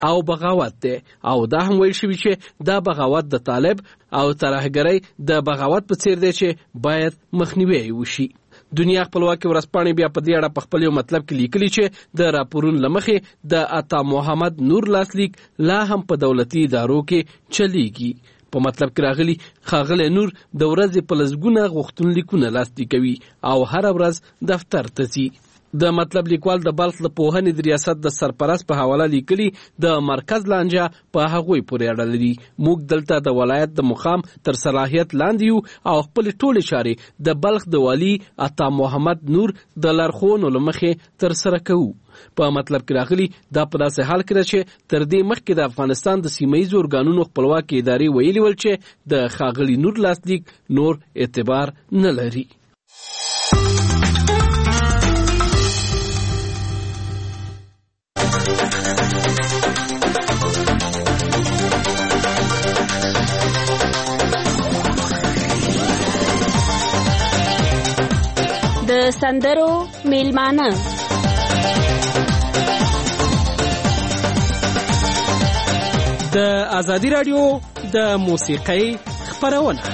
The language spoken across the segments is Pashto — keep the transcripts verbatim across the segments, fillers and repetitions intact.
او بغاوت دی او دا هم ویل شوي چې دا بغاوت د طالب او ترهګرۍ د بغاوت په څیر دی چې باید مخنیوی وشي. دنیا خپلواکي ورځپاڼې بیا په دې اړه په خپل یو مطلب کې لیکلي چې د راپورونو له مخې د عطا محمد نور لاسلیک لا هم په دولتي ادارو کې چلیږي. په مطلب کې راغلي ښاغلی نور د ورځې په لسګونه غوښتنلیکونه لاسلیکوي او هره ورځ دفتر ته ځي. د مطلب لیکوال د بلخ د پوهنې د ریاست د سرپرست په حواله لیکلي د مرکز لانجه په هغوی پورې اړه لري. موږ دلته د ولایت د مقام تر صلاحیت لاندې یو او خپل ټولې چارې د بلخ د والي عطا محمد نور د لارښوونو له مخې تر سره کوو. په مطلب کې راغلي دا په داسې حال کې ده چې تر دې مخکې د افغانستان د سیمه ییزو ارګانونو خپلواکي ادارې ویلي ول چې د ښاغلي نور لاسلیک نور اعتبار نه لري. د سندرو میلمانه د ازادي راډیو د موسیقۍ خپرونه.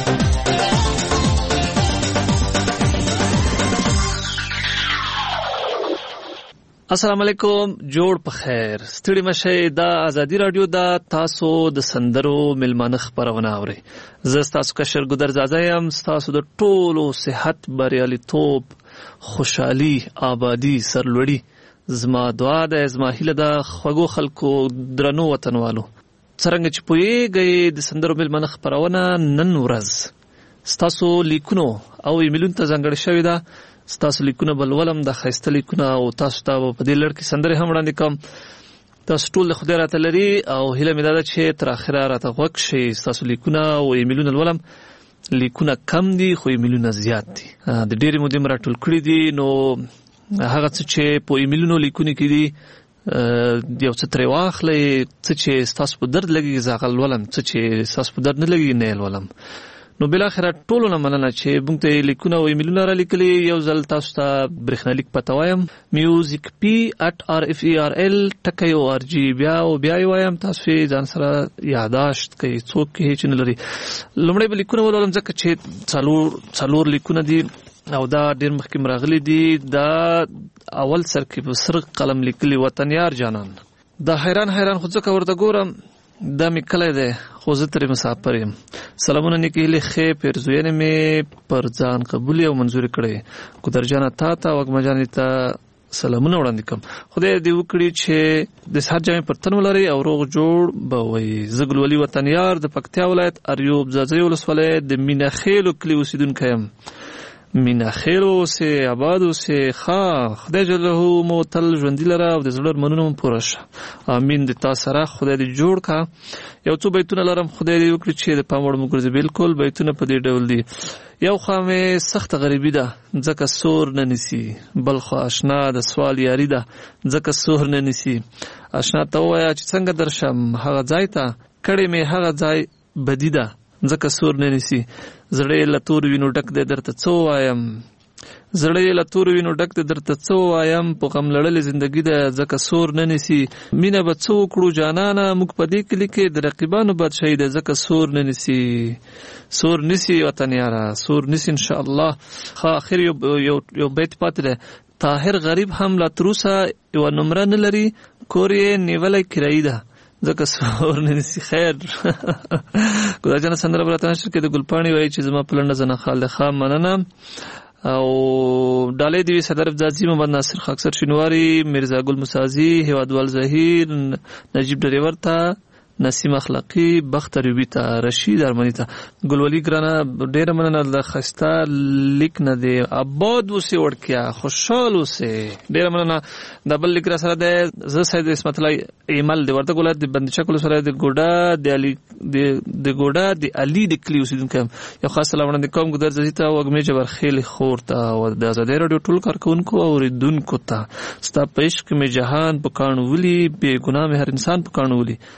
السلام علیکم، جوړ په خیر، ستړي مشه. دا ازادي راډیو دا تاسو د سندرو میلمانه خبرونه اوري. زه تاسو کشر ګدر زاده یم. تاسو د ټولو صحت، بریالیتوب، خوشحالي، آبادی، سرلوړي زما دعا ده، زما هیله ده. خوږو خلکو، درنو وطنوالو، څرنګه چې پوهیږئ د سندرو میلمانه خبرونه نن ورځ ستاسو لیکونو او ایمیلونو ته ځانګړې شوې ده. ستاسو لیکونه بل ولم د ښایسته لیکونه او تاسو ته په دې لړ کې سندرې هم وړاندې کوم. تاسو ټول د خدای راته لري او هیله مې دا ده چې تر اخره راته غوږ شئ. ستاسو لیکونه او ایمیلونه لولم. لیکونه کم دي خو ایمیلونه زیات دي. د ډېرې مودې مې راټول کړي دي، نو هغه څه چې په ایمیلونو لیکونه کې دي یو څه ترې واخلئ. څه چې ستاسو په درد لګي زه هغه لولم، څه چې ستاسو په درد نه لګي نه یې لولم. نو بلاخره ټولو نه مننه چې موږ ته لیکونه او ایمیلونه را لیکلي. یو ځل تاسو ته برېښنالیک پته وایم، میوزیک پی اټ آر اف ای آر ال ټکی او آر جی. بیا او بیا یې وایم، تاسو یې ځان سره یاداشت کوئ، څوک یې چې نه لري. لومړی به لیکونه ولولم ځکه چې څلور څلور لیکونه دي او دا ډېر مخکې م راغلي دي. دا اول سر کې په سره قلم لیکلي وطنیار جانان. دا حیران حیران خو ځکه ورته ګورم دا مې کلی دی خو زه ترې مسافر یم. سلامونه نیکې هیلې ښې پیرزوینې مې پر ځان قبولې او منظورې کړې. ګودرجانه تا ته وږمه جانې ته سلامونه وړاندې کوم. خدای دې وکړي چې د سهار جامې پر تن ولرئ او روغ جوړ به وئ. زه ګلولي وطنیار د پکتیا ولایت اریوب ځاځی ولسوالۍ د مینه خیلو کلي اوسېدونکی یم. مینه خیل اوسې، آباد اوسې. ښه، خدای جلاله مو تل ژوندي لره او د زړه ارمانونه مو پوره شه. امین. د تا سره خدای دې جوړ کا. یو څو بیتونه لرم، خدای دې وکړي چې د پام وړ مو ګرځي. بالکل بیتونه په دې ډول دي. یو خوا مې سخته غریبي ده ځکه سور نه نیسي، بل خوا اشنا د سوال یاري ده ځکه سور نه نیسي. اشنا ته ووایه چې څنګه درشم هغه ځای ته، کړې مې هغه ځای بدي ده ځکه سور نه نیسي. زړه له تور وینو ډک دی درته څه ووایم، زړه له تور وینو ډک دی درته څه ووایم. په غم لړلې زندګي ده ځکه سور نه نیسي. مینه به څه وکړو جانانه، موږ په دې کلي کې د رقیبانو بادشاهي ده ځکه سور نه نیسي. سور نیسي وطنیاره، سور نیسي انشاءالله. ښه، اخر یو یو یو بیت پاتې دی. طاهر غریب هم لا تروسه یوه نمره نه لري، کور یې نیولی کرایي ده ځکه سور نه نیسي. خیر ګلجانه سندره به راته نشر کې د ګلپاڼې وایي چې زما په لنډه زنه خال د ښه مننه. او ډالۍ دې وي صدر افزازي، محمد ناصر خاکسر شینواري، میرزا ګل مسازي، هیوادوال ظهیر، نجیب ډریور ته، نسیم اخلاقی، بخت ریوبی ته، رشید ارمنی ته. ګلولي ګرانه ډیره مننه د ښایسته لیک نه دی. آباد اوسې، وړکیا خوشحال اوسې، ډیره مننه. دا بل لیک را سره دی. زه سید اسمت الله ایمل د وردګ ولایت د بندچک ولسوالۍ د ګوډه د علي د ګوډه د علي د کلي اوسېدونکی یم. یو خاص سلام وړاندې کوم ګودر ززي ته، وږمې جبرخیل خور ته او د ازادۍ راډیو ټول کارکوونکو او اورېدونکو ته. ستا په عشق مې جهان په کاڼو ولي، بې ګناه مې هر انسان په کاڼو ولي. خبر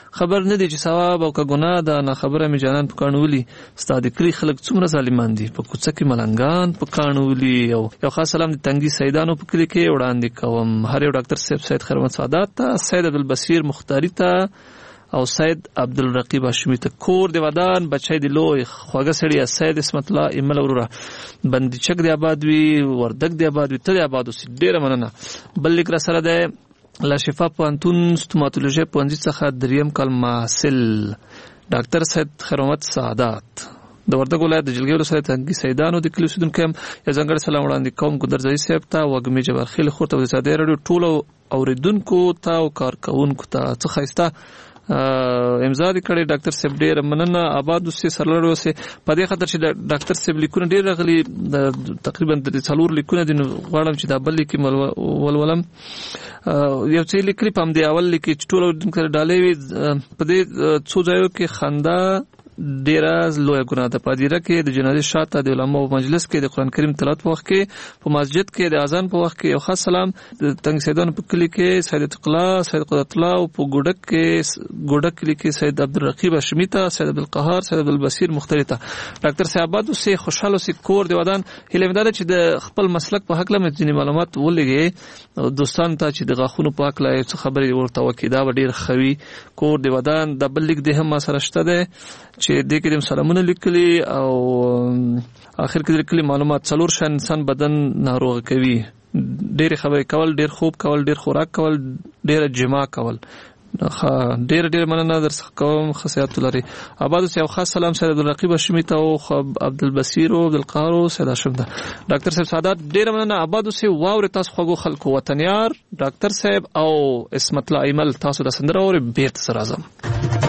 نه دی چې ثواب او که ګناه ده نه خبره مې جانان په کاڼو ولي ستا د کلي خلک څومره ظالمان دي په کوڅه کې ملنګان په کاڼو ولي. او یو خاص سلام د تنګي سیدانو په کلي کې وړاندې کوم هر یو ډاکټر صاحب سید خیر محمد سعادت ته سید عبدالبصیر مختاري ته او سید عبدالرقیب هاشمي ته کور د ودان بچی د لوی خواږه سړي سید اسمت الله ایمل وروره بندي چک دی آباد وي وردګ دی آباد وي ته دی آباد اوسې ډېره مننه. بل لیک را سره دی لا شفا پوهنتون ستوماتولوژي پوهنځي څخه دریم کال محصل ډاکټر سید خیر محمد سعادت د وردګ ولایت د جلګې ولسوالۍ تنګي سیدانو د کلي اوسېدونکی یم. یو ځانګړی سلام وړاندې کوم ګودرځایي صاحب ته وږمې جبارخیل خور ته د ازادۍ راډیو ټولو اورېدونکو ته او کارکوونکو ته څه ښایسته امضا دې کړې ډاکټر صاحب ډېره مننه. آباد اوسې سرلوړی اوسې په دې خاطر چې ډاکټر صاحب لیکونه ډېر راغلي تقریبا د څلور لیکونه دي نو غواړم چې دا بل لیک ولولم. یو څه لیکلي په همدې اول لیک چې ټول اورېدونکو سره ډالۍ وي په دې څو ځایو کې خندا ډیره لویه ګناه ده. په هدیره کې د جنازې شاته د علماو مجلس کې د قرآن کریم تلاوت په وخت کې په مسجد کې د اذان په وخت کې یو خاص سلام د تنګ سیدانو په کلي کې سید عتیقالله سید قدرت الله او په ګوډک کې ګوډک کلي کې سید عبدالرقیب هاشمي ته سید عبدالقهار سید عبدالبصیر مختاري ته ډاکټر صاحب آباد اوسې خوشحاله اوسې کور د ودان. هیله مې دا ده چې د خپل مسلک په هکله مې ځینې معلومات ولېږې دوستانو ته چې د غاښونو په هکله یو څه خبرې ورته وکړي دا به ډېر ښه وي. کور د ودان دا بل لیک دی هم ما سره شته دی چې دې کې د سلامونه لیکلي او آخر کې لیکلي معلومات څلور شیان انسان بدن ناروغ کوي. ډېرې خبرې کول، ډېر خوب کول، ډېر خوراک کول، ډېره جما کول. ډېر ډېر مننه در څخه کوم ښه صحت ولرئ. آباد اوسئ. یو خاص سلام سید عبدالرقیب هاشمي ته او عبدالبصیر او عبدالقهار او سید هاشم ته ډاکټر صاحب سعادت ډېره مننه. آباد اوسئ. واورئ تاسو خوږو خلکو وطنیار ډاکټر صاحب او اسمت الله ایمل تاسو د سندره اورئ بیرته سره راځم.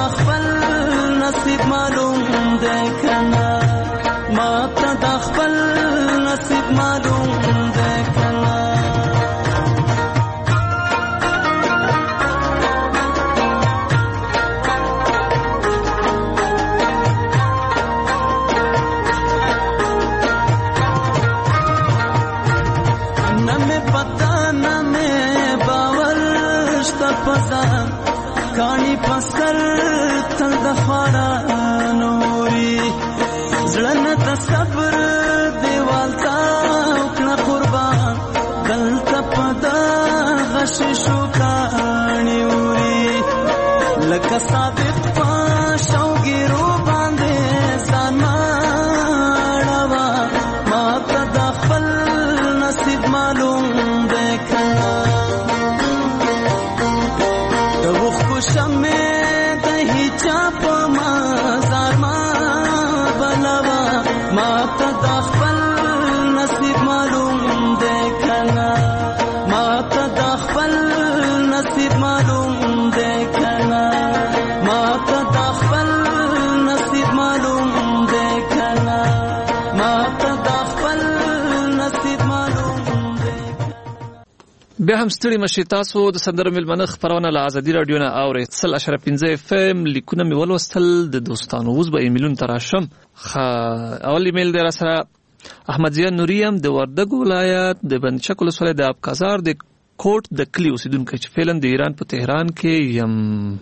معلوم ده کنه ما ته د خپل پزان کانی پسر تل دخوارا نوري زړن د صبر دیوال تا وکړه قربان دلته پدا غش شو کانی وري لکه صادق پښوګیرو باندې ځان ماړوا ما ته د خپل نصیب معلوم دی کنا د وخت شمه د هیچا په مزار ما بلوا ما ته د خپل نصیب معلوم دی کنا ما ته د خپل نصیب معلوم دی کنا ما ته د خپل نصیب معلوم دی کنا ما ته د خپل نصیب معلوم دی. بیا هم ستړي مشي تاسو د سندرو ملمنه خبرونه له ازادي رادیو نه اورئ. سل اشاره پنځه اف ام لیکونه مې ولوستل د دوستانو اوس به ایمیلون تراشم. خا اول ایمیل در سره احمد زیان نوریم د وردګ ولایت د بندچک ولسوالۍ د ابکازار د کوټ د کلی اوسیدونکو چې فعلا د ایران په تهران کې یم.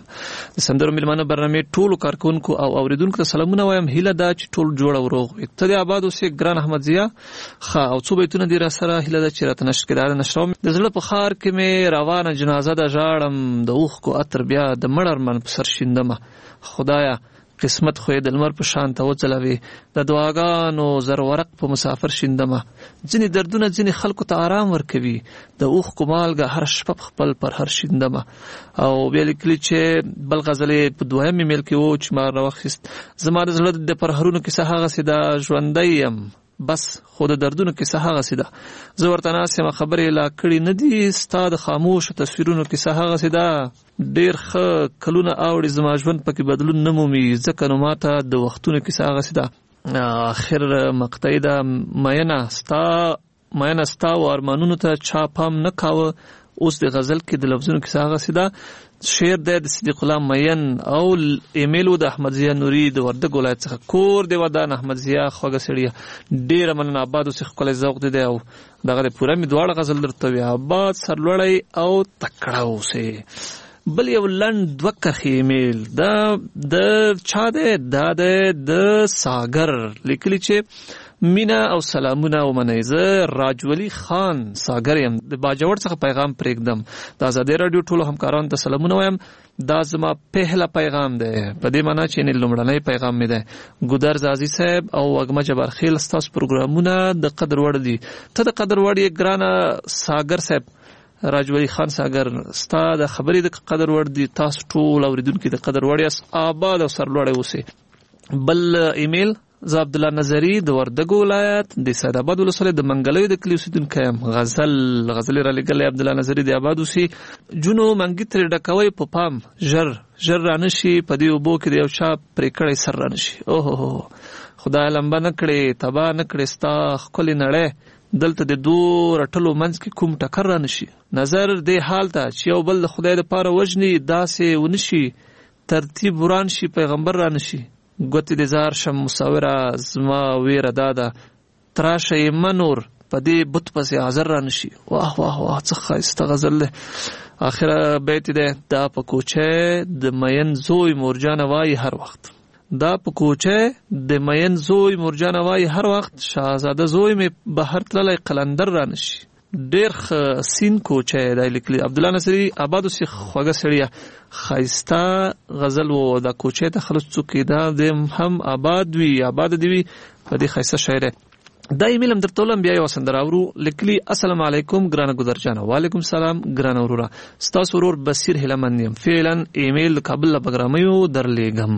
د سندرو ملمنه برنامه ټولو کارکونکو او اوریدونکو ته سلامونه وایم. هیله دا چې ټول جوړ او روغ وي. ته د آباد اوسې ګران احمد زیا. خا او څو بیتونه دې را سره هیله ده چې راته نشر کړه نشرو د زړه په خار کې مې روانه جنازه د ژاړم د اوخ کو اتر بیا د مړر من په سر شیندمه خدایا قسمت خو د لمر په شان ته وځلوي د دعاګانو زر ورق په مسافر شیندمه ځینې دردونه ځینې خلکو ته آرام ورکوي د اوخ کو مالګه هر شپه خپل پر هر شیندمه. او بیا لیکلي چې بل غزلې په دویم ایمیل کې و چې ما راوخیست زما د زړه د پرهرونو کیسه هغسې ده ژوندی یم بس خو د دردونو کیسه هغسې ده زه ورته ناست یم خبرې لا کړي نه دي ستا د خاموشو تصویرونو کیسه هغسې ده ډېر ښه کلونه اوړي زما ژوند پکې بدلون نه مومي ځکه نو ماته د وختونو کیسه هغسې ده. آخر مقطعی ده مینه ستا مینه ستا و ارمانونو ته چا پام نه کاوه اوس د غزل کې د لفظونو کیسه هغسې ده. شعر دی د صدیق الله مین او ایمیل و د احمد زیا نوري د وردګ ولایت څخه کور دی ودان احمد زیا خوږه سړیه ډېره مننه آباد اوسې ښکلی ذوق دی دی او دغه د پوره مې دواړه غزل درته وي آباد سرلوړی او تکړه اوسې. بل یو لنډ دوه کرښې ایمیل دا د چا دی دا دی د ساګر لیکلي چې مینا او سلامونه ومنئ. زه راجولی خان ساګر یم د باجوړ څخه پیغام پرېږدم. د ازادي راډیو ټولو همکارانو ته سلامونه وایم. دا زما پهله پیغام دی په دې معنا چې یعنې لومړنی پیغام مې دی. ګودر زازي صاحب او وږمه جبارخیل ستاسو پروګرامونه د قدر وړ دي. ته د قدر وړ یې ګرانه ساګر صاحب راجولی خان ساګر ستا د خبرې د قدر وړ دي. تاسو ټول اوریدونکي د قدر وړ یاست آباد او سرلوړی اوسئ. بل ایمیل زه عبدالله نظري د وردګ ولایت د سید آباد ولسوالۍ د منګلیو د کلي اوسیدونکی یم. غزل غزلې را لېږلی عبدالله نظري د آباد اوسي. جونو منګي ترې ډکوئ په پام ژر ژر رانه شي په دې اوبو کې د یو چا پرې کړی سر رانه شي. اوهو خدای لمبه نه کړې تباه نه کړې ستا ښکلې نړۍ دلته د دو رټلو منځ کې کوم ټکر رانه شي. نظر دې حال ته چې یو بل د خدای دپاره وژني داسې ونه شي ترتیب وران شي پیغمبر رانه شي. ګوتې د زار شم مصوره زما ویره دا ده تراشه یې منور په دې بت پسې حاضر رانه شي. واه واه واه څه ښایسته غزل دی. آخره بیت دی دا په کوچه د مین زوی مورجانه وایي هر وخت دا په کوچه د مین زوی مورجانه وایي هر وخت شهزاده زوی مې بهر تللی قلندر رانه شي. ډېر ښه سین کوچه دی لیکلي عبدالله نصري آباد اوسې خوږه سړیه ښایسته غزل و دا کوچه ته خلص څوک دا د هم آباد وي آباد دې وي په دې ښایسته شاعر دا ایمیل هم درته ولم بیا یوه سندره اورو. لیکلي السلام علیکم ګرانه ګودرجانه. وعلیکم سلام ګرانه وروره ستاسو ورور بصیر هیلهمند یم. فعلا ایمیل د کابل له بګرامیو درلیږم.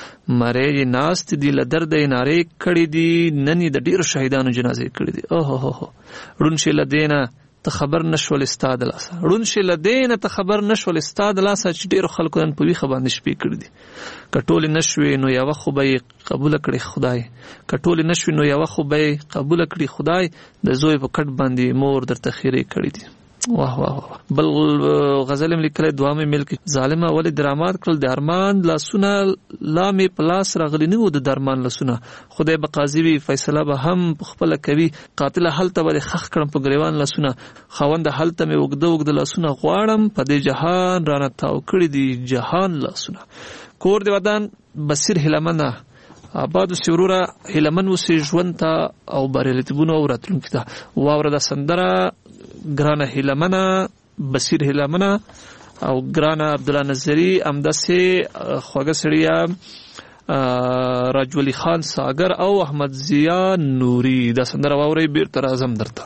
مرۍ یې ناست دي له درده یې نارې کړې دي نن یې د ډېرو شهیدانو جنازې کړې دي. اوهوهو ړوند شي له دې نه ته خبر نشول ستا د لاسه ړوند شي له دې نه ته خبر نشول ستا د لاسه چې ډېرو خلکو نن په ویښه باندې شپې کړي دي. که ټولې نه شوې نو یوه خو به یې قبوله کړې خدای که ټولې نه شوې نو یوه خو به یې قبوله کړي خدای د زوی په کټ باندې مور درته خیرې کړي دي. واه واه بل غزل لیکل دوامه ملک ظالمه ول درامات کړل د ارمان لاسونه لامې پلاس راغلی نه و د درمان لاسونه خدای به قاضي وي فیصله به هم خپل کوي قاتل حالت به خخ کړم په غریوان لاسونه خوند حالت مې وګد وګد لاسونه غواړم په دې جهان رانه تاو کړی دی جهان لاسونه کور دی ودان بصیر هلمنه آباد سرورا هلمن وسې ژوند ته او بریالیتوبونه او راتلونکي ته واوره د سندره ګرانه هلمنه بصیر هلمنه او ګرانه عبد الله نظری امدسه خوګه سړیا راجولی خان ساگر او احمد ضیا نوري د سندره واوري بیرته راځم درته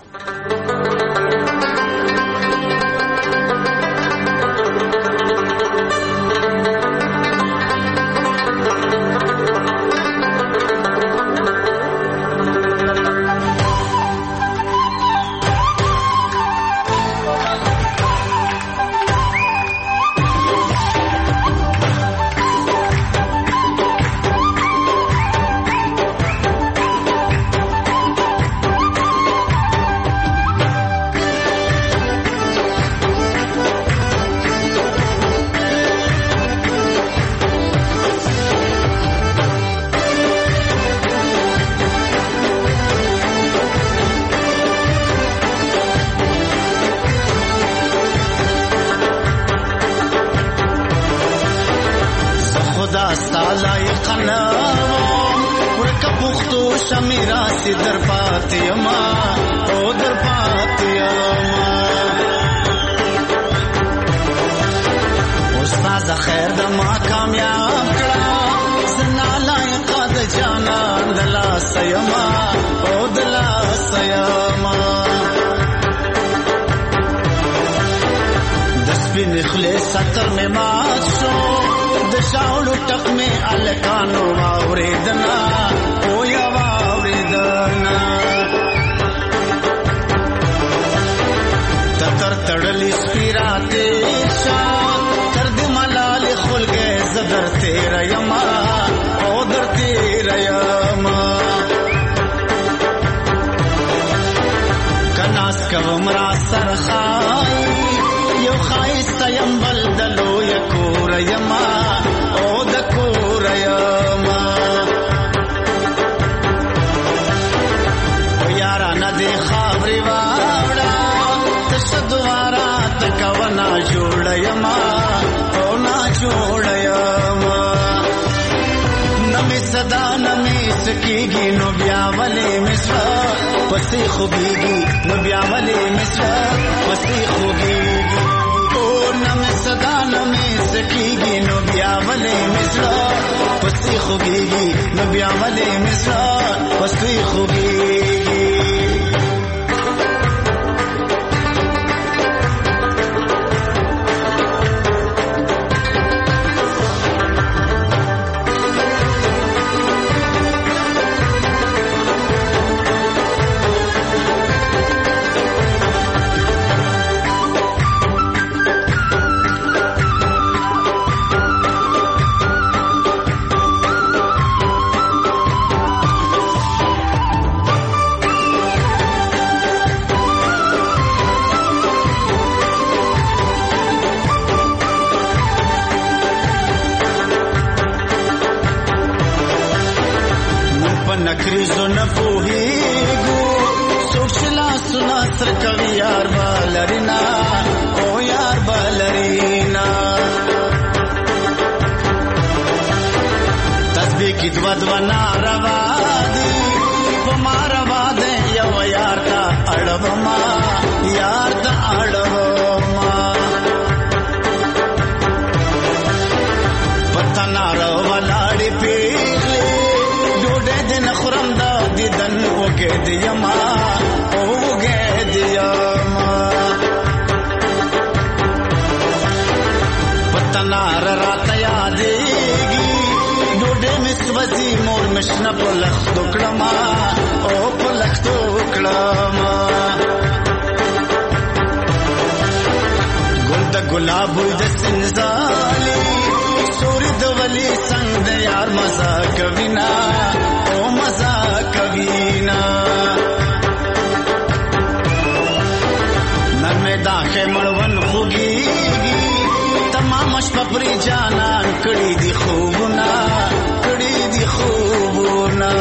جانان کړي دي خوبونه کړي دي خوبونه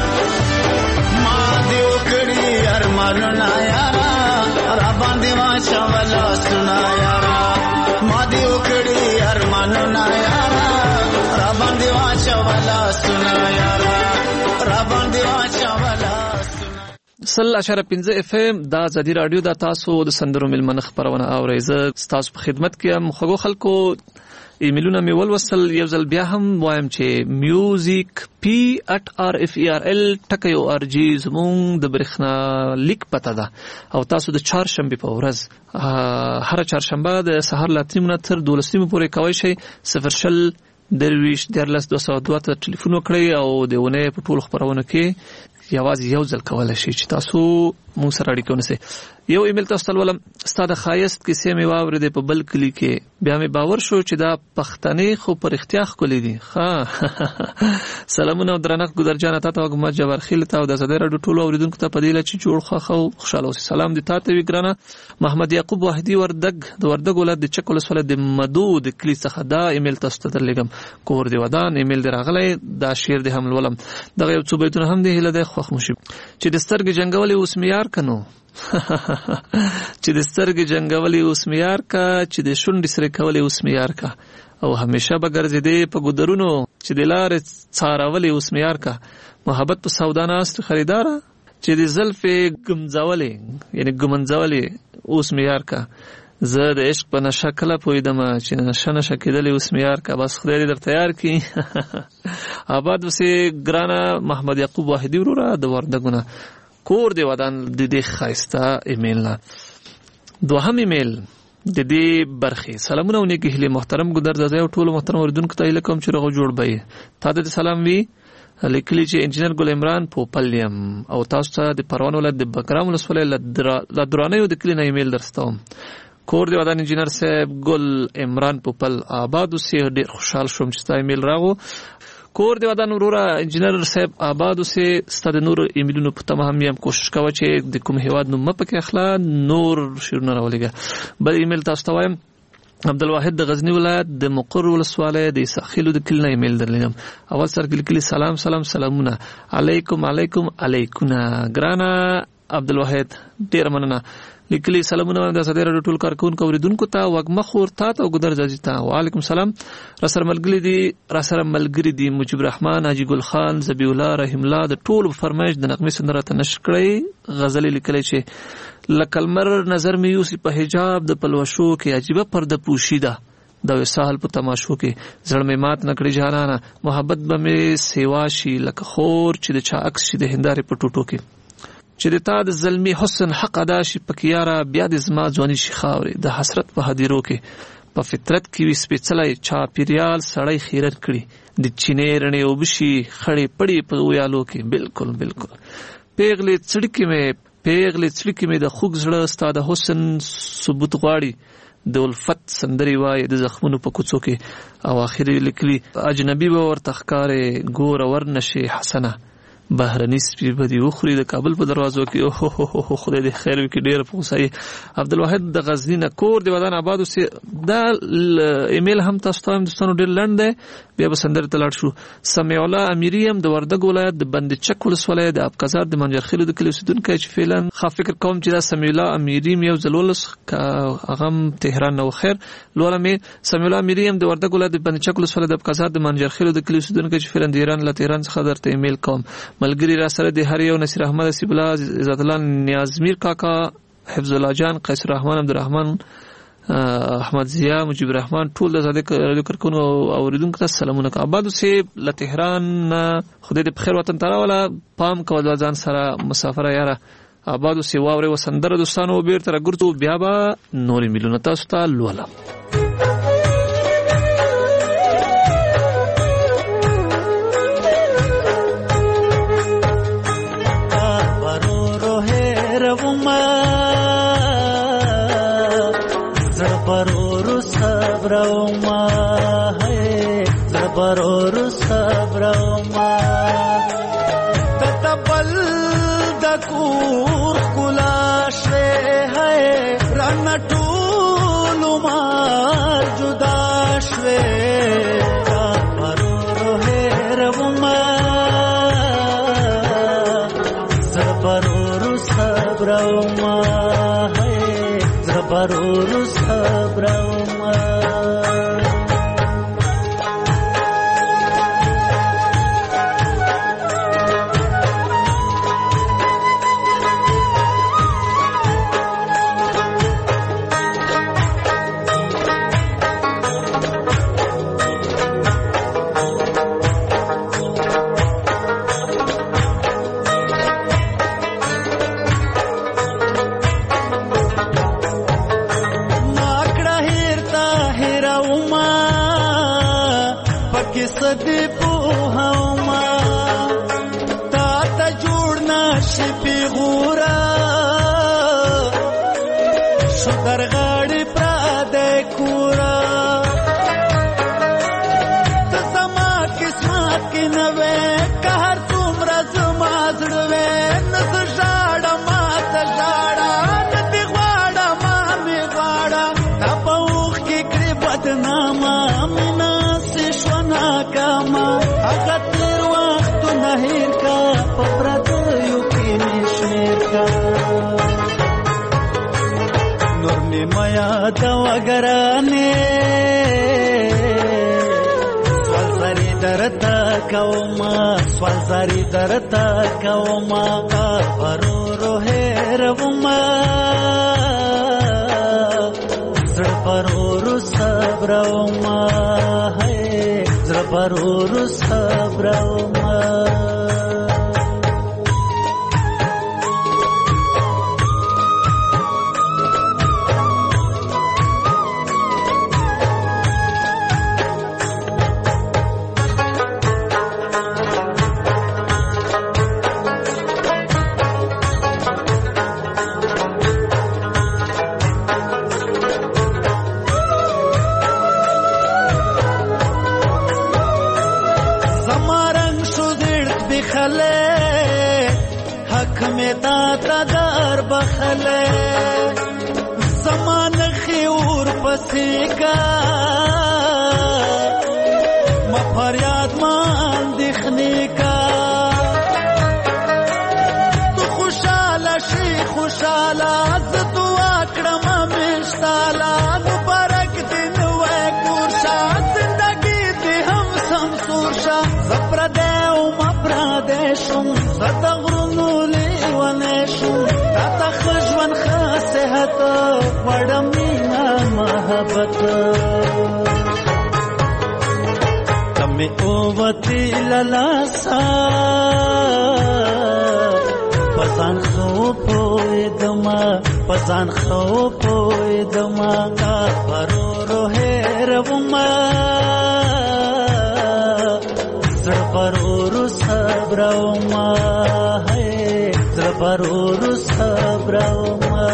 ما دیو کړي ارمانونه یارا را باندې واچا ولا سنا یارا ما دیو کړي ارمانونه یارا را باندې واچا ولا سنا یارا را باندې واچا ولا سل اشاره پنځه اف ام دا ازادي رادیو دا تاسو د سندرو ملمن خبرونه اورئ. زه تاسو په خدمت کې یم. خو خلکو ایمیلونه مې ولوستل، یو ځل بیا هم وایم چې میوزیک پی اټ آر اف ای آر ال ټکی او ار جی زمونږ د برېښنا لیک پته ده او تاسو د چهارشنبې په ورځ هره چهارشنبه د سهار له اته نیمو تر دولس نیمو پورې کوی شئ. صفر شل درویش دیارلس دوه سوه دوه ته ټلیفون وکړئ او د اونۍ په ټولو خپرونو کې یوازې یو ځل کولی شي چې تاسو مونږ سره اړیکه ونیسئ. یو ایمیل تاسو ته لولم. ستا د ښایست کیسې مې واورېدې په بل کلي کې، بیا مې باور شو چې دا پښتنې خو په رښتیا ښکلې دي. ښه سلامونه او درنښت ګودرجانه تا ته او محمد جبارخیل ته او د ازادۍ راډیو ټولو اورېدونکو ته په دې هیله چې جوړ خوښ او خوشحاله اوسئ. سلام دې تا ته وي ګرانه. محمد یعقوب واحدي وردګ د وردګ ولایت د چک ولسوالۍ د مدو د کلي څخه دا ایمیل تاسو ته درلېږم. کور دې ودان ایمیل دې راغلی، دا شعر دې هم لولم. دغه یو څو بیتونه هم دې هیله دی خوښ مو شي. چې د سترګې جنګولې اوس مې یار کنو چې د سترګې جنګولې اوس مې یار کا، چې د شونډې سرې کولې اوس مې یار کا، او همیشه به ګرځېدې په ګودرونو چې د لارې څارولې اوس مې یار کا. محبت په سودا ناست خریداره چې د زلفې ګمځولې یعنی ګمنځولې اوس مې یار کا. زه د عشق په نشه کله پوهېدم چې نشه نشه کېدلې اوس مې یار کا. بس خدای دې درته یار کړي. آباد اوسې ګرانه محمد یعقوب واحدي وروره د وردګونه. کور دې ودان د دې ښایسته ایمیل نه. دوهم ایمیل د دې برخې. سلامونه او نیکې هیلې محترم ګودرزازی او ټولو محترم اورېدونکو ته هیله کوم چې روغ جوړ به یې. تا ته د سلام وي لیکلي چې انجینر ګل عمران پوپل یم او تاسو ته د پروان ولایت د بګرام ولسوالۍ له درانیو د کلي نه ایمیل درستوم. کور دې ودان انجینر صاحب ګل عمران پوپل آباد اوسې. ډېر خوشحال شوم چې ستا ایمیل راغو. کور دې ودان وروره انجینر صاحب آباد اوسې. ستا د نور ایمیلونو په تمه هم یم. کوشش کوه چې د کوم هیواد نوم مه پکې اخله، نور شعرونه راولېږه. بل ایمیل تاسو ته وایم. عبدالواحد د غزنی ولایت د مقر ولسوالۍ د اساخیلو د کلي نه ایمیل درلېږم. اول سر کې لیکلي سلام سلام سلامونه علیکم علیکم علیکونه. ګرانه عبدالواحد ډېره مننه. لیکلي سلامونه د ازادۍ راډیو ټول کارکونکو اورېدونکو ته، وږمه خور تا ته او ګودرزازي ته وعلیکم سلام. راسره ملګري دي راسره ملګري دي مجيب الرحمن، حاجي ګل خان، ذبیح الله، رحیم الله د ټولو په فرمایش د نغمې سندره ته نشر کړی. غزلې لیکلی چې لکه لمر نظر مې یوسي په حجاب د پلوشو کې، عجیبه پرده پوشیده د وصال په تماشو کې، زړه مې مات نه کړي جانانه، محبت به مې سیوا شي لکه خور چې د چا عکس شي د هندارې په ټوټو کې، چې د تا د زلمی حسن حق ادا شي پکې یاره، بیا د زما ځواني شي خاورې د حسرت په هدیرو کې، په فطرت کې وي سپېڅلی چاپېریال سړی خیرت کړي، د چینې رڼې اوبه شي خړې پړې په ویالو کې. بالکل بالکل پیغلې څړکې مې پیغلې څړکې مې د خوږ زړه ستا د حسن ثبوت غواړي، د الفت سندرې وایي د زخمونو په کوڅو کې. او آخر لیکلي اجنبي به ورته ښکارې ګوره ورنشي حسنه، بهرني سپي به دې وخوري د کابل په دروازو کې. اوه خدای دې خیر وکړي. ډېر په غوسه یې. عبدالواحد د غزني نه کور د ودان آباد اوسې. دا ایمیل هم تاسو ته هم دوستانو ډېر لنډ دی، بیا به سندرې ته لاړ شو. سمیع الله امیري یم د وردګ ولایت د بند چک ولسوالۍ د ابقزار د منجرخیلو د کلي اوسېدونکی چې فعلا ښه فکر کوم چې دا سمیع الله امیري یم یو ځل ولس هغه هم تهران نه و. خیر لولم یې سمیع الله امیري یم د وردګ ولایت د بند چک ولسوالۍ د ابقزار د منجرخیلو د کلي اوسېدونکی چې فعلا د ایران له تهران څخه درته ایمیل کوم. ملګری را سره د هر یو نصیر احمد اسیب الله عزت الله نیازمیر کاکا، حفظ الله جان، قیصر الرحمن، عبدالرحمن، احمد ضیا، مجيب الرحمن، ټول د زاده رادیو کارکونو او اوریدونکو ته سلامونه. آباد سه له تهران خدای دې په خیر وطن ته راوله. پام کوه د ځان سره مسافر یاره. آباد سه واوري وسندره دوستانو بیرته راګرځو، بیا به نورې میلیونه تاسو ته لولم. برور صبرما تتبل دکور کلاشوے ہے رنٹول مار جداشوے زبرور صبر ما ہے زبرور صبر ما دواگرانه سوال زاری درتا کوما سوال زاری درتا کوما پرورو هروما زر پرورو صبروما ہے زر پرورو صبروما زمان خیور پسیگا ما فریاد مان دخنی کا تو خوشالا شی خوشالا زدوا کرما مشتالا مبارک دن وے کورشا زندگی دی ہم سمسورشا زپر دیو مپر دیشم زدغرنو لیوانیشم تا خجوان خاسهت وڑمینا محبت کمی اووتی للاسا پسان خو پویدما پسان خو پویدما پرورو هیروما زر پرورو صبروما ہے زر پرورو صبروما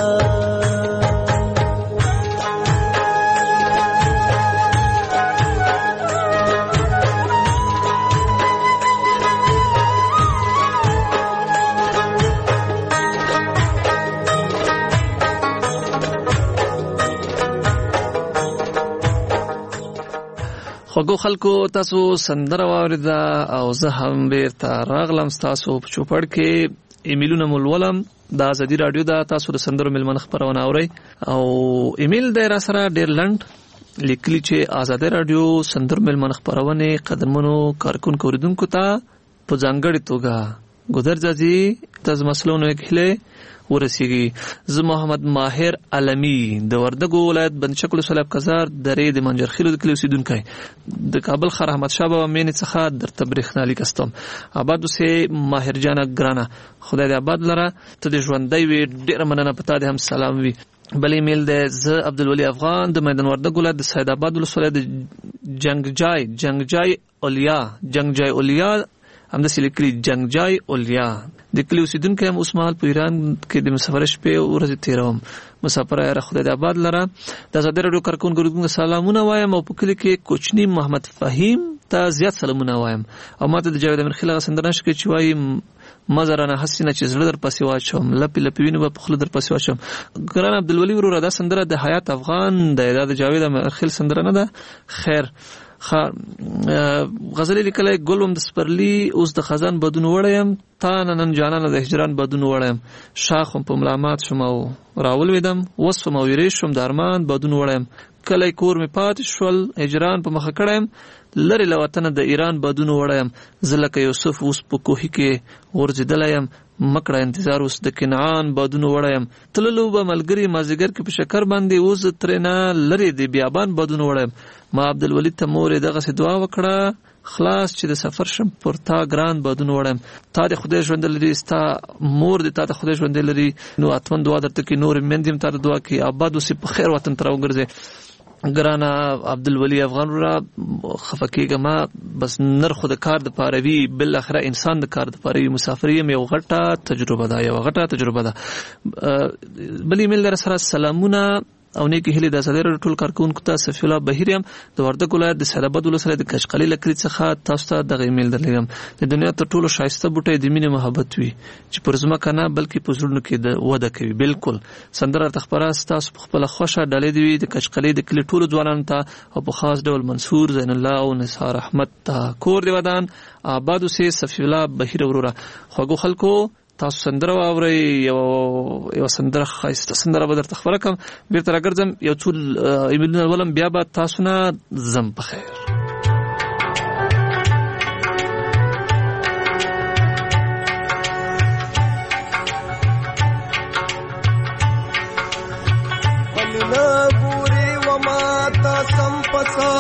خوږو خلکو تاسو سندره واوریده او زه هم بیرته راغلم ستاسو په چوپړ کې ایمیلونه مو لولم د ازادي راډیو د تاسو د سندرو مېلمانه خپرونه اورئ او ایمیل دی را سره ډېر لنډ لیکلي چې ازادي راډیو سندرو مېلمانه خپرونې قدرمنو کارکونکو اوریدونکو ته په ځانګړې توګه ګودرځي تاسو مسلونو کې ورسیږي. زه محمد ماهر علمی د وردګو ولایت بندشکل سلاب کزار درې د منجرخیلو د کلی اوسیدونکی د کابل خر احمد شاه بابا مینې څخه درته برېښنا لیک استم. آباد اوسې ماهر جانه ګرانه خدای دې آباد لره ته دې ژوندی وي. ډېره مننه په تا دې هم سلام وي. بل ایمیل دی زه عبدالولي افغان د میدان وردګ ولایت د سید آباد ولسوالۍ د جنگجای جنگجای اولیا جنگجای اولیا همداسې لیکلي جنگجای اولیا د کلي اوسیدونکی هم اوس مهال په ایران کې د مسافرۍ شپې ورځې تېروم. مسافره یاره خدای د آباد لره. د ازادي راډیو کارکونکو اوریدونکو سلامونه وایم او په کلي کې کوچني محمد فهیم ته زیات سلامونه وایم او ماته د جاوید امرخیل هغه سندره نشکه چې وایي مزرانه حسینه چې زړه در پسې واچوم لپې لپې وینې به په خوله در پسې واچوم. ګران عبدالولي وروره دا سندره د حیات افغان د دا د جاوید امرخیل سندره نه ده. خیر غزل لیکلی ګلوم د سپرلی اوس د خزان بدون وړیم تا نن جانانه د هجران بدون وړیم شاخم په ملامات شم او راولویدم وصفم او ویریشم د ارمان بدون وړیم کلی کور می پاتې شول هجران په مخه کړم لری له وطن د ایران بدون وړیم زه لکه یوسف اوس په کوهي کې غورځېدلی یم مکړه انتظار اوس د کنعان بادونو وړیم تللو به ملګري مازدیګر کې په شکر باندې اوس ترېنه لرې د بیابان بادونو وړیم ما عبدالولید ته مورې دغسې دعا وکړه خلاص چې د سفر شم پر تا ګران بادونو وړیم تا د خدای ژوندی لري ستا مور د تا د خدای ژوندی لري نو اتمن دعا درته کوي نورې میندې هم تا د دعا کوي آباد اوسې په خیر وطن ته راوګرځې ګرانه عبدالولی افغان را خفه کېږه ما بس نر خو د کار د پاره وي بالاخره انسان د کار د پاره وي مسافر یم یو غټه تجربه ده یو غټه تجربه ده بل ایمیل در سره سلامونه او نیکی هیلې د ازادۍ راډیو ټول کارکوونکو ته صفي الله بهیر یم د وردګ ولایت د سیدآباد ولسوالۍ د کشقلي لکري څخه تاسو ته دغه ایمیل درلیږم د دنیا تر ټولو ښایسته بوټی د مینې محبت وي چې پر ځمکه نه بلکې په زړونو کې د وده کوي بالکل سندره راته خپره ستاسو په خپله خوښه ډالۍ دې وي د کشقلي د کلي ټولو ځوانانو ته او په خاص ډول منصور زین الله او نثار احمد ته کور دې ودان آباد اوسې صفي الله بهیر وروره خوږو خلکو تاسو سندره واورئ یو یو سندره ښایسته سندره به درته خپره کړم بېرته راګرځم یو څو ایمیلونه لولم بیا به تاسو نه ځم په خیر بلنه ګوري وما ته سم پسه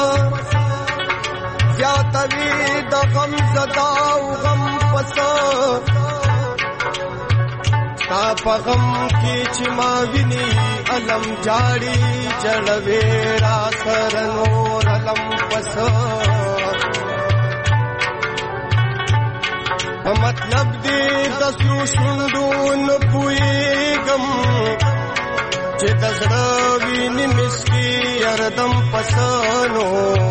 زیاتوي د غم زدا او غم پسه تا په غم کې چې ما ویني علم جاړي جړوي را سره نور علم پس په مطلب دې د سرو شونډو نه پوهېږم چې د زړه ویني مسکي اردم پسنو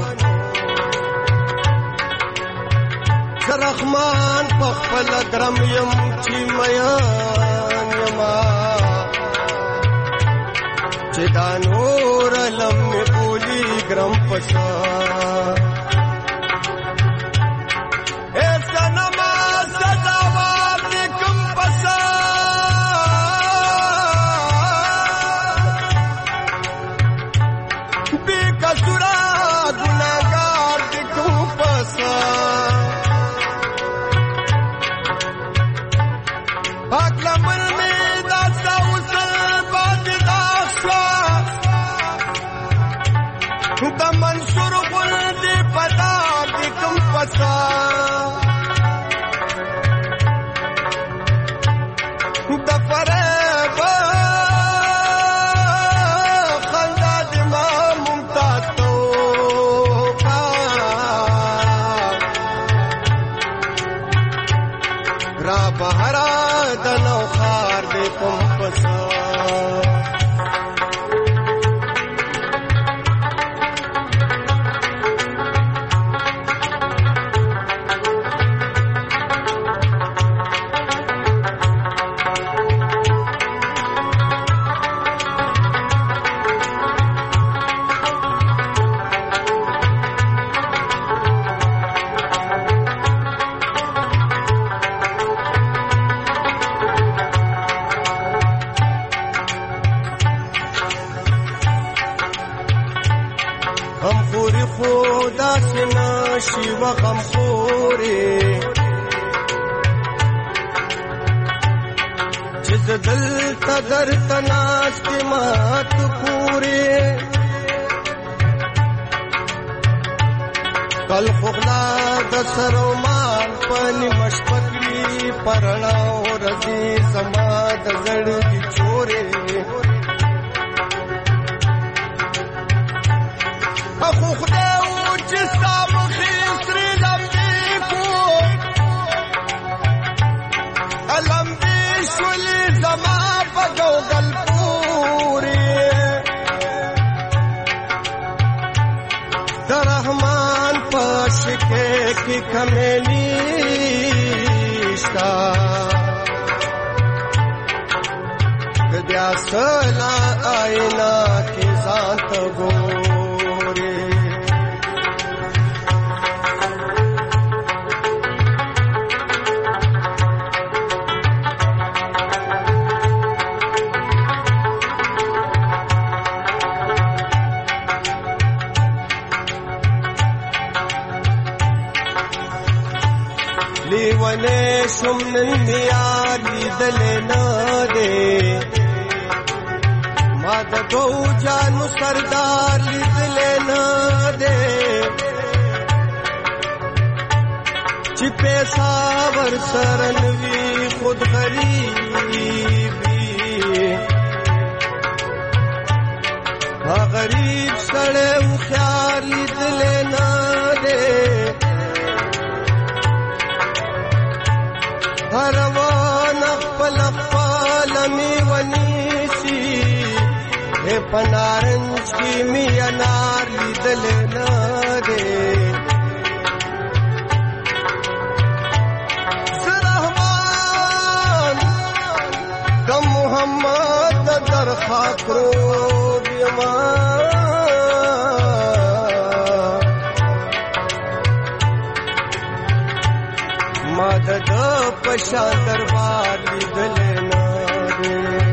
رحمان په خپل ګرم یم چې میان یما چې دا نور علم می بولی ګرم پسا اے سنما سزاوار نکم پسا بی کسورا گناہگار نکم پسا لمن میں داستا وصل باد داستا دا منصور قل دی پتا دی کم پسا دا فریب خلدا دی ما ممتاز تو را بہرا دنو خار دے کم پسا شي وغم خوري چې دل تدر تناس کی مات پوری کل خغلا د سرو مال پنی مشپکلی پرناو رضی زما د زړ کی چوري اخو خدای او چې لمبی شولی زما پگو گل پوری در رحمان پاشکے کی کمیلی شتا گدیا سلا آئینا کی ذات گوری شم نن میار لیدلې نه دې ما د دو جانو سردار لیدلې نه دې چې پیسا ور سره نوي خود غریبي ها غریب سره خیال لیدلې نه دې هروان خپل خپل می ونیسی اے پنارنج کی می انار لیدل نه دے رحمان کم محمد در خاکرو بیمان مدد پشان دربار لیدل نه دے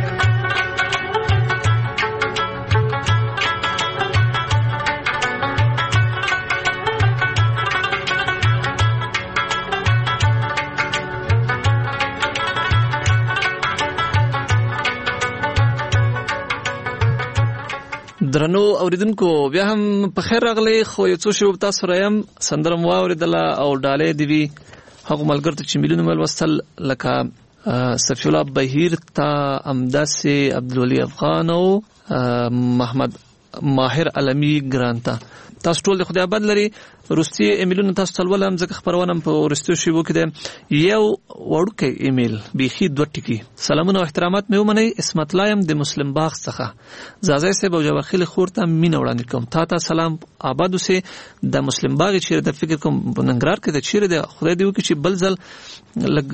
درنو اوریدونکو بیا هم په خیر راغلی. خو یو څو شی تاسو رایم سندره مو واوریدله او ډالۍ دی وی هغه ملګرو ته چې میلیونه مل وصل لکه صفی الله بهیر تا امداسي عبدالولي افغان او محمد ماهر علمی ګرانتا تاسو ټول د خدای آباد لري. روسي ایمیلونه تاسو تلولم ځکه خبرونه په ورستو شی وکړه. یو وړوکی ایمیل بيخي دوه ټکی سلامونه او احترامات مې ومنئ. اسمت لایم د مسلم باغ څخه زازای صاحب او جواخیل خورته مين وړاندې کوم. تا ته سلام آباد اوسه. د مسلم باغ چیرې د فکر کوم بننګرار کې د چیرې د خدای دی وکړي چې بل ځل لګ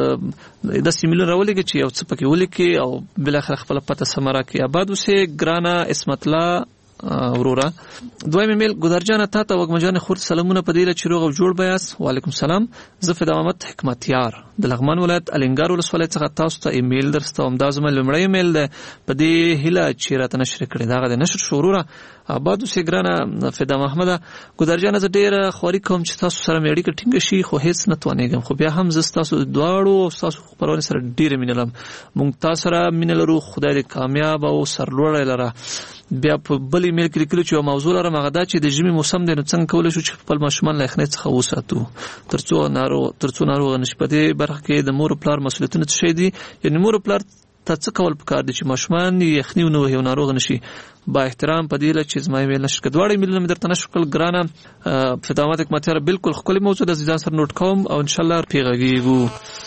د سیمیلون راولېږي چې یو څه پکې ولیکي او بل اخر خپل پته سمرا کې آباد اوسه. ګرانا اسمت لا ورورا دویم ایمیل ګدرجان تا ته وګمجان خور سلامونه پدیله چې روغ او جوړ بیاس. وعلیکم سلام. زفه د محمد حکمتیار د لغمان ولایت الینګار ولسوالۍ څخه تاسو ته ایمیل درسته هم دا زموږ لومړی ایمیل ده پدې هله چې راته نشر کړی دا غو نشر شورورا آبادو سي ګرانه فدا محمد ګدرجان ز ډیر خوري کوم چې تاسو سره مېړی کې ټینګ شي خو هیڅ نه توانېږم خو بیا هم ز تاسو دواړو او تاسو خبرونه سره ډیر مینلم مونږ تاسو سره مینلرو. خدای دې کامیاب او سرلوړ لره. بیا په بل ایمیل کې لیکل چې موضوع لرم هغه دا چې د ژمي موسم دی نو څنګه کولای شو چې خپل ماشومان له یخنۍ څخه وساتو ترڅو نارو ترڅو ناروغ نشي. په دې برخه کې د مور پلار مسؤلیتونه څه شي دي؟ یعنی مور پلار ته څه کول پکار دي چې ماشومان یخنۍ ونه وي او ناروغ نشي. با احترام په دې لچ چې زما ایمیل نشکد واړې ایمیلونه مې درته نشکل ګرانه فدامات حکمتیار بالکل خپل موضوع د ځان سره نوٹ کوم او ان شاء الله پیغاږو.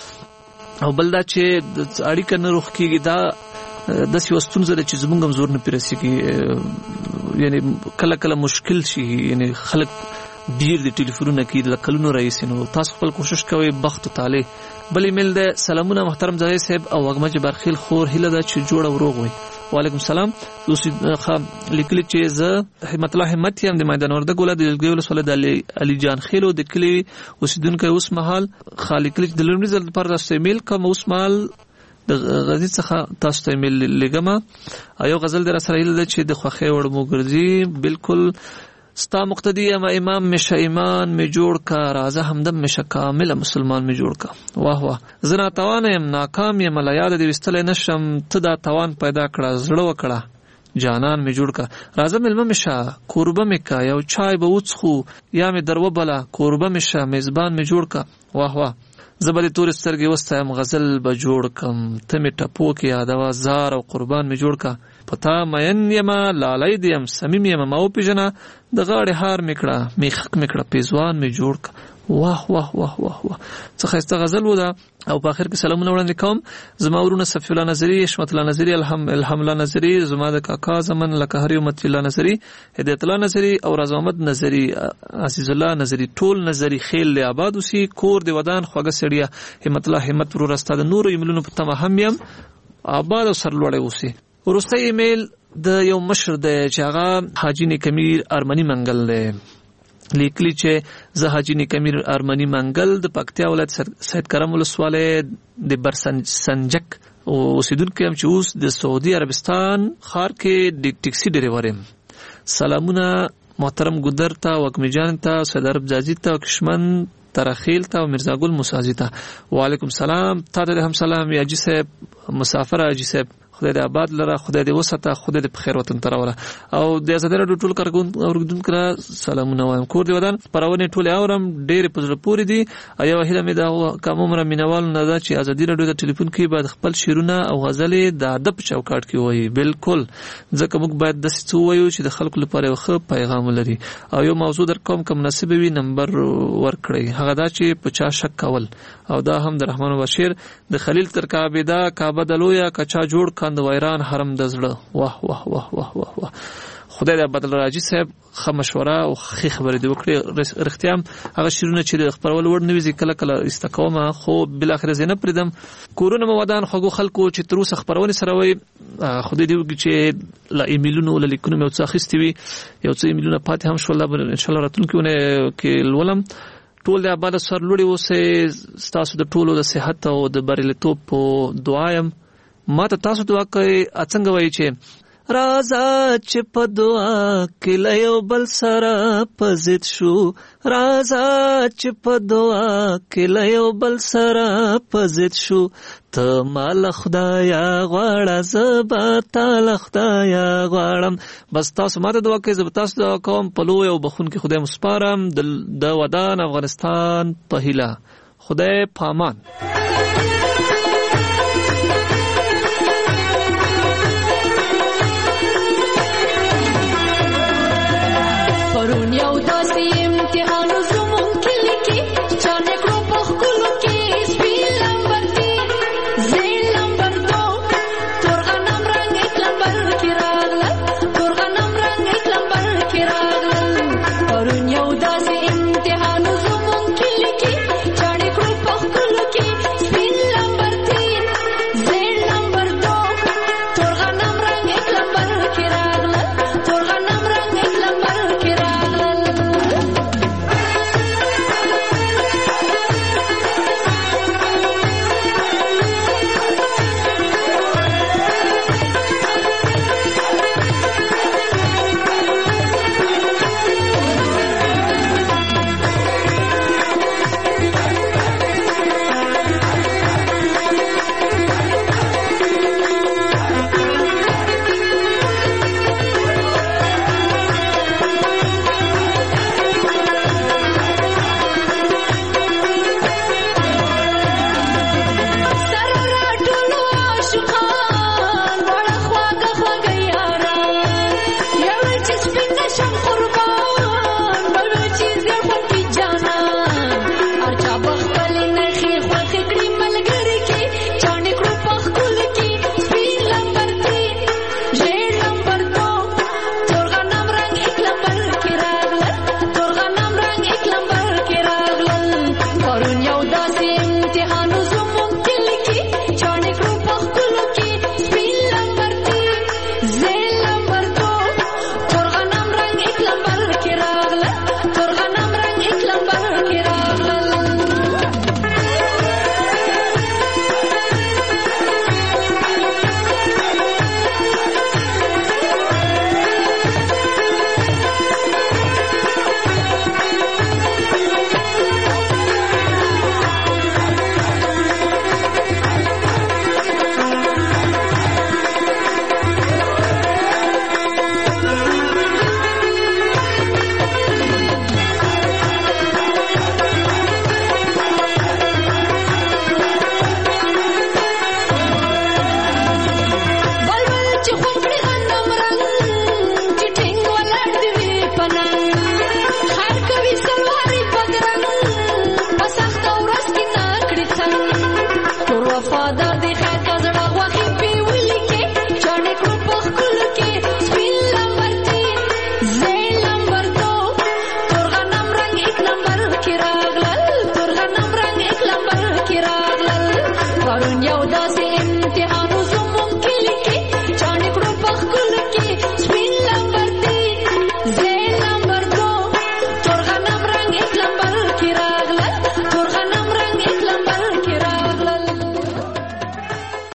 او بل دا چې اړیکه نه روخ کیږي دا د سیاستونو زده چې زمونږ هم زور نه پیرسيږي یعنی کله کله مشکل شي یعنی خلک ډیر د ټلیفونونو کې د کلونو رئیس نو تاسو خپل کوشش کوئ بخت تعالی. بل ایمیل ده سلامونه محترم ځای صاحب او وګمج برخیل خور هله دا چې جوړ او روغ وي. وعلیکم سلام. دوسی خام لیکلی چې زه همت الله همت یم د میدان ورده ګوله د لګول سره د علي جان خیلو د کلی اوسیدونکو اوس مهال خالق لیک د لومړي ځل پر راست ایمیل کوم اوس مهال د غزي څخه تاسو ته ایمیل لګما. ایو غزل در سره هله چې د خوخه وړ مو ګرځي بالکل ستا مقتدی اما امام مشه ایمان می جوړ کا رازه همدم مشه کامل مسلمان می جوړ کا. واه واه زنا توان یم ناکام یم لا یاد دی وستل نشم ته دا توان پیدا کړه زړه وکړه جانان می جوړ کا رازه ملمه مشه قربه می کا یو چای به وڅخو یا می درو بلا قربه مشه میزبان می جوړ کا. واه واه زبر تور سترګي وستایم غزل به جوړ کم ته می ټپو کې یادوا زار او قربان می جوړ کا. پتا مین یما لالای دیم سمیم یما ماو پیجنا د غاړې هار میکړه میخک میکړه پیزوان می جوړ ک. واه واه واه واه واه څه خسته غزل و دا. او په اخر کې سلامونه وړاندې کوم زما ورونه صفی الله نظری حشمت الله نظری الحم الحم الله نظری زما د کاکا زمن لکه هر یو مت الله نظری هدایت الله نظری او رضا احمد نظری عزیز الله نظری ټول نظری خیل له آباد وسی کور دی ودان خوګه سړیا همت الله همت ورو راسته د نور ایملونو په تمه هم يم آباد او سرلوړی وسی. ورسته ایمیل د یو مشر د چاغه حاجی نیکمیر ارمنی منګل دی لیکلی چې زه حاجی نیکمیر ارمنی منګل د پکتیا ولایت سید کرم ولسوالۍ د برسن سنجک او اوسیدونکو هم چې اوس د سعودي عربستان خار کې د ټیکسي ډرایور یم. سلامونه محترم ګدر ته وکمی جان ته سید عرب جاجی ته کشمن ترخیل ته او مرزا ګل موسازي ته. وعلیکم سلام. تا ته هم سلام یا جی صاحب مسافر اجي صاحب، خدای دې آباد لره، خدای دې وساته، خدای دې په خیر وطن تراوله. او د آزادۍ راډیو ټول کارکون اوریدونکو را سلامونه وایم. کور دې ودان پرونه ټول اورم ډېر په زړه پورې دي. ایو هیله مې دا کوم عمر مینوال نه دا چې آزادۍ راډیو د ټلیفون کې باید خپل شعرونه او غزلې د ادب چوکاټ کې وایي. بالکل، ځکه موږ باید د څه وایو چې د خلکو لپاره یو ښه پیغام ولري. او یو موضوع در کوم کوم مناسب وي نمبر ورکړئ، هغه دا چې په چا شک کول. او دا هم د رحمان بشیر د خلیل تر کعبه دا کعبه د لویا کچا جوړ کاند وایران حرم د زړه. واه واه واه واه واه واه. خدای دې بدل راځي صاحب خه مشوره او خې خبرې دی وکړي. رښتیا هغه شیرونه چې د خبرول ور نه وي کله کله استقامه خو بل اخر زینب پردم کورونه مودان خو خلکو چې تر اوسه خبرونه سره وي. خدای دې وکړي چې لا ایمیلونو ول لیکونه مې څه اخیستي وي، یو څه ایمیلونه پاتې هم شول ان شاء الله راتلونکي کې ولم. ټول د آباد سر لوري اوسه تاسو د ټولو د صحت او د بریلیتوب په دعایم. ما ته تاسو دعا کوي څنګه وایي چې رازا چې په دعا کې له یو بل سره په ضد شو، رازا چې په دعا کې له یو بل سره په ضد شو، ته مال خدایا غواړه زه به تاله خدایا غواړم. بس تاسو ما ته دعا کوئ، زه به تاسو دعا کوم په لوی او بخونکي خدای مو سپارم. د ودان افغانستان په هیله. خدای پامان.